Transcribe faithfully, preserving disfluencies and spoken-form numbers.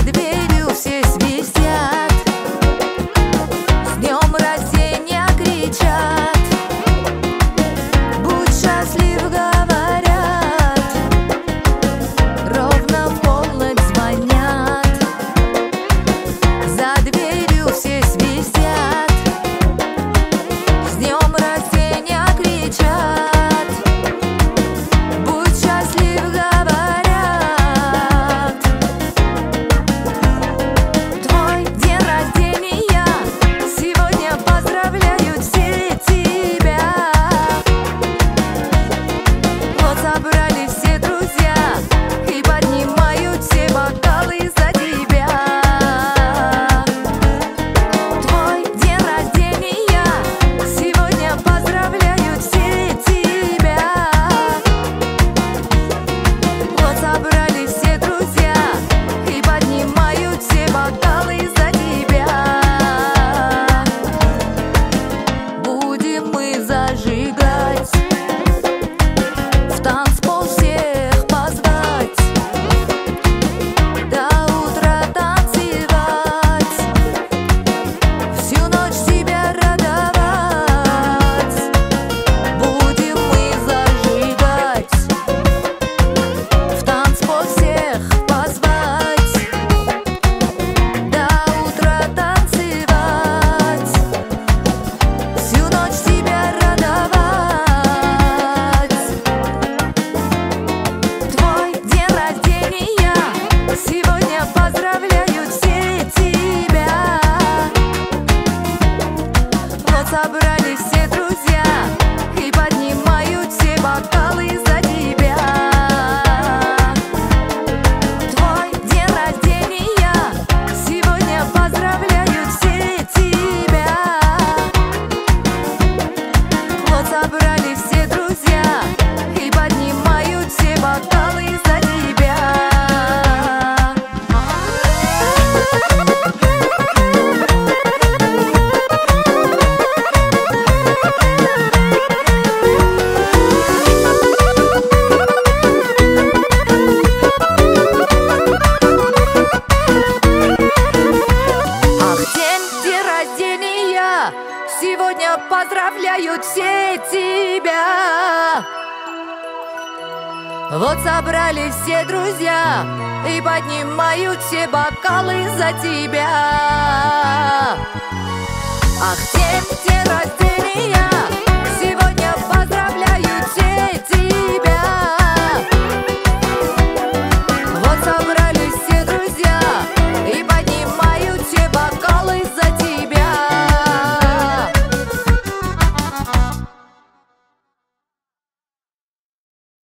дверью все свистят, с днем рождения кричат, будь счастлив, говорят, ровно в полночь звонят, за дверью все свистят, с днем рождения кричат, будь счастлив, говорят. Твой день рождения, сегодня поздравляют все тебя. Вот собрались все друзья и поднимают все бокалы за тебя. Твой день рождения, сегодня поздравляют все тебя. Вот собрались все друзья и поднимают все бокалы за тебя. Будем мы зажигать, в танцпол всех позвать, до утра танцевать, всю ночь тебя радовать. Будем мы зажигать, в танцпол всех позвать, до утра танцевать, всю ночь тебя радовать. Твой день рождения, сегодня поздравляют все тебя. Вот собрались все друзья и поднимают все бокалы за тебя. Твой день рождения, сегодня поздравляют все тебя. Вот собрались все друзья и поднимают все бокалы за тебя. Ах, день, день рождения, сегодня поздравляют все тебя. Вот собрались все друзья и поднимают все бокалы за тебя. Ах, день, день рождения,